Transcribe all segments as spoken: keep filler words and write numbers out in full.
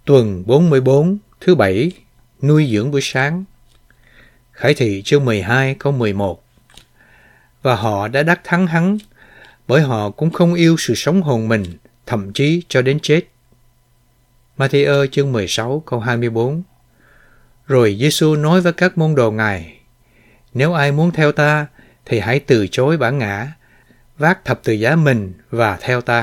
Tuần bốn mươi bốn, thứ bảy, nuôi dưỡng buổi sáng. Khải thị chương mười hai câu mười một. Và họ đã đắc thắng hắn, bởi họ cũng không yêu sự sống hồn mình, thậm chí cho đến chết. Ma-thi-ơ chương mười sáu câu hai mươi bốn. Rồi Giê-xu nói với các môn đồ Ngài: Nếu ai muốn theo ta, thì hãy từ chối bản ngã, vác thập tự giá mình và theo ta.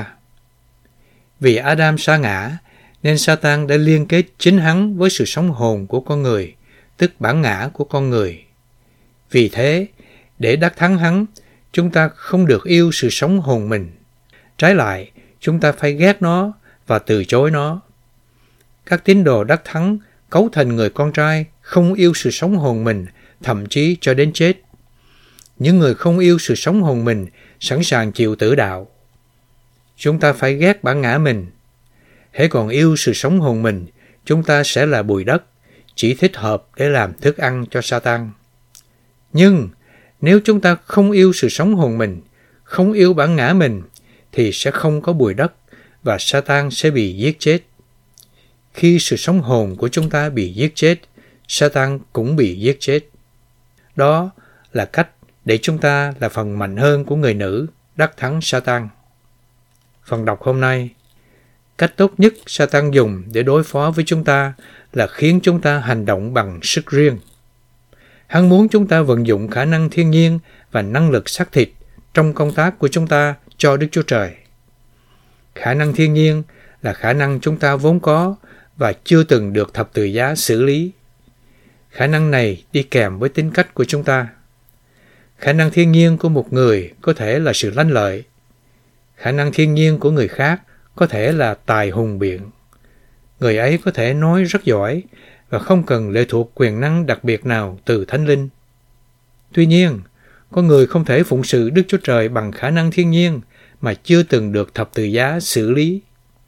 Vì Adam sa ngã, nên Sa-tan đã liên kết chính hắn với sự sống hồn của con người, tức bản ngã của con người. Vì thế, để đắc thắng hắn, chúng ta không được yêu sự sống hồn mình. Trái lại, chúng ta phải ghét nó và từ chối nó. Các tín đồ đắc thắng cấu thành người con trai không yêu sự sống hồn mình, thậm chí cho đến chết. Những người không yêu sự sống hồn mình sẵn sàng chịu tử đạo. Chúng ta phải ghét bản ngã mình. Hễ còn yêu sự sống hồn mình, chúng ta sẽ là bụi đất, chỉ thích hợp để làm thức ăn cho Sa-tan. Nhưng nếu chúng ta không yêu sự sống hồn mình, không yêu bản ngã mình, thì sẽ không có bụi đất và Sa-tan sẽ bị giết chết. Khi sự sống hồn của chúng ta bị giết chết, Sa-tan cũng bị giết chết. Đó là cách để chúng ta là phần mạnh hơn của người nữ đắc thắng Sa-tan. Phần đọc hôm nay: Cách tốt nhất Sa-tan dùng để đối phó với chúng ta là khiến chúng ta hành động bằng sức riêng. Hắn muốn chúng ta vận dụng khả năng thiên nhiên và năng lực xác thịt trong công tác của chúng ta cho Đức Chúa Trời. Khả năng thiên nhiên là khả năng chúng ta vốn có và chưa từng được thập tự giá xử lý. Khả năng này đi kèm với tính cách của chúng ta. Khả năng thiên nhiên của một người có thể là sự lanh lợi. Khả năng thiên nhiên của người khác có thể là tài hùng biện. Người ấy có thể nói rất giỏi và không cần lệ thuộc quyền năng đặc biệt nào từ Thánh Linh. Tuy nhiên, con người không thể phụng sự Đức Chúa Trời bằng khả năng thiên nhiên mà chưa từng được thập tự giá xử lý.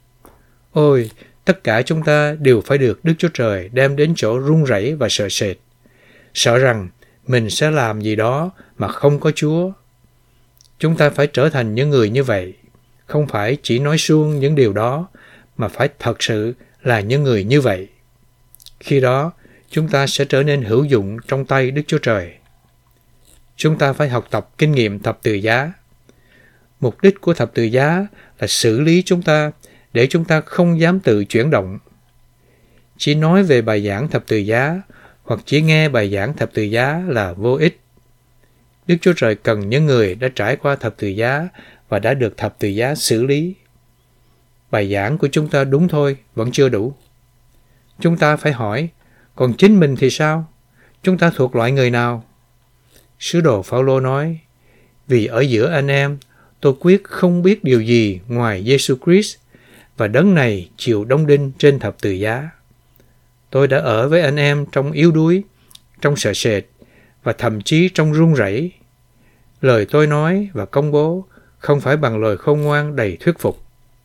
Ôi, tất cả chúng ta đều phải được Đức Chúa Trời đem đến chỗ run rẩy và sợ sệt, sợ rằng mình sẽ làm gì đó mà không có Chúa. Chúng ta phải trở thành những người như vậy, không phải chỉ nói suông những điều đó, mà phải thật sự là những người như vậy. Khi đó, chúng ta sẽ trở nên hữu dụng trong tay Đức Chúa Trời. Chúng ta phải học tập kinh nghiệm thập tự giá. Mục đích của thập tự giá là xử lý chúng ta để chúng ta không dám tự chuyển động. Chỉ nói về bài giảng thập tự giá hoặc chỉ nghe bài giảng thập tự giá là vô ích. Đức Chúa Trời cần những người đã trải qua thập tự giá và đã được thập tự giá xử lý. Bài giảng của chúng ta đúng thôi, vẫn chưa đủ. Chúng ta phải hỏi, còn chính mình thì sao? Chúng ta thuộc loại người nào? Sứ đồ Phao-lô nói, vì ở giữa anh em, tôi quyết không biết điều gì ngoài Giê-xu Christ và đấng này chịu đóng đinh trên thập tự giá. Tôi đã ở với anh em trong yếu đuối, trong sợ sệt và thậm chí trong run rẩy. Lời tôi nói và công bố không phải bằng lời khôn ngoan đầy thuyết phục.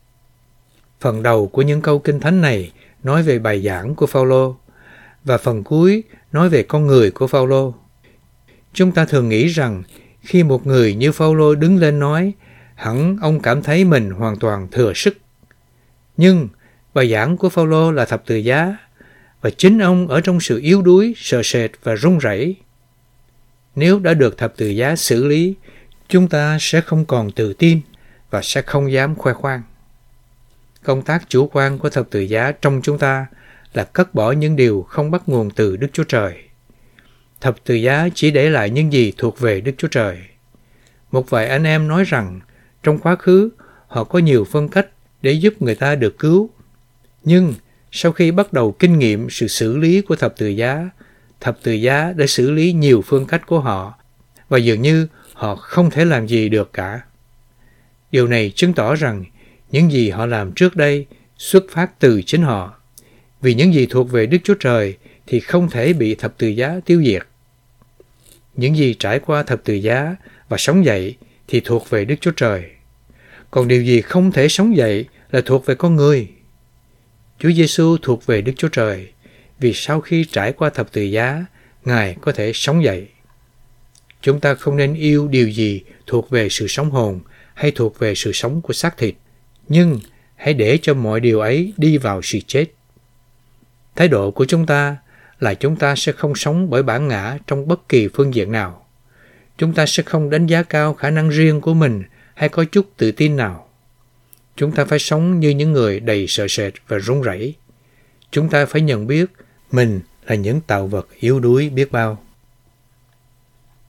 Phần đầu của những câu kinh thánh này nói về bài giảng của Phao-lô và phần cuối nói về con người của Phao-lô. Chúng ta thường nghĩ rằng khi một người như Phao-lô đứng lên nói, hẳn ông cảm thấy mình hoàn toàn thừa sức. Nhưng bài giảng của Phao-lô là thập tự giá và chính ông ở trong sự yếu đuối, sợ sệt và run rẩy. Nếu đã được thập tự giá xử lý, chúng ta sẽ không còn tự tin và sẽ không dám khoe khoang. Công tác chủ quan của thập tự giá trong chúng ta là cất bỏ những điều không bắt nguồn từ Đức Chúa Trời. Thập tự giá chỉ để lại những gì thuộc về Đức Chúa Trời. Một vài anh em nói rằng trong quá khứ họ có nhiều phương cách để giúp người ta được cứu. Nhưng sau khi bắt đầu kinh nghiệm sự xử lý của thập tự giá, thập tự giá đã xử lý nhiều phương cách của họ và dường như họ không thể làm gì được cả. Điều này chứng tỏ rằng những gì họ làm trước đây xuất phát từ chính họ. Vì những gì thuộc về Đức Chúa Trời thì không thể bị thập tự giá tiêu diệt. Những gì trải qua thập tự giá và sống dậy thì thuộc về Đức Chúa Trời. Còn điều gì không thể sống dậy là thuộc về con người. Chúa Giê-xu thuộc về Đức Chúa Trời, vì sau khi trải qua thập tự giá, Ngài có thể sống dậy. Chúng ta không nên yêu điều gì thuộc về sự sống hồn hay thuộc về sự sống của xác thịt, nhưng hãy để cho mọi điều ấy đi vào sự chết. Thái độ của chúng ta là chúng ta sẽ không sống bởi bản ngã trong bất kỳ phương diện nào. Chúng ta sẽ không đánh giá cao khả năng riêng của mình hay có chút tự tin nào. Chúng ta phải sống như những người đầy sợ sệt và run rẩy. Chúng ta phải nhận biết mình là những tạo vật yếu đuối biết bao.